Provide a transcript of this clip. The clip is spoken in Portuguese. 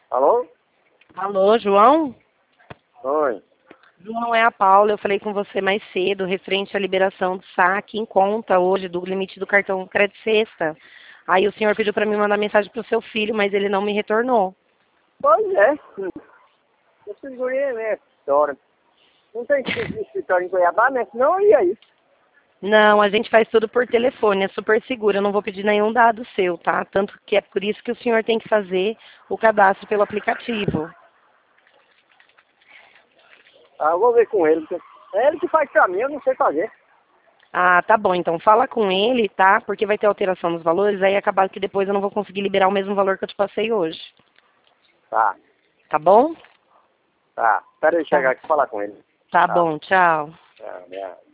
Alô? Alô, João? Oi. João, é a Paula. Eu falei com você mais cedo, referente à liberação do saque em conta hoje do limite do cartão Crédito Sexta. Aí o senhor pediu para mim mandar mensagem para o seu filho, mas ele não me retornou. Pois é. Eu segurei nessa história. Não tem escritório em Cuiabá, né? Senão eu ia aí. Não, a gente faz tudo por telefone, é super seguro. Eu não vou pedir nenhum dado seu, tá? Tanto que é por isso que o senhor tem que fazer o cadastro pelo aplicativo. Ah, eu vou ver com ele. É ele que faz pra mim, eu não sei fazer. Ah, tá bom. Então fala com ele, tá? Porque vai ter alteração nos valores, aí acabar que depois eu não vou conseguir liberar o mesmo valor que eu te passei hoje. Tá, Tá bom? tá. Espera ele chegar Tá. aqui e falar com ele. Tá Tá, bom, tchau. tá,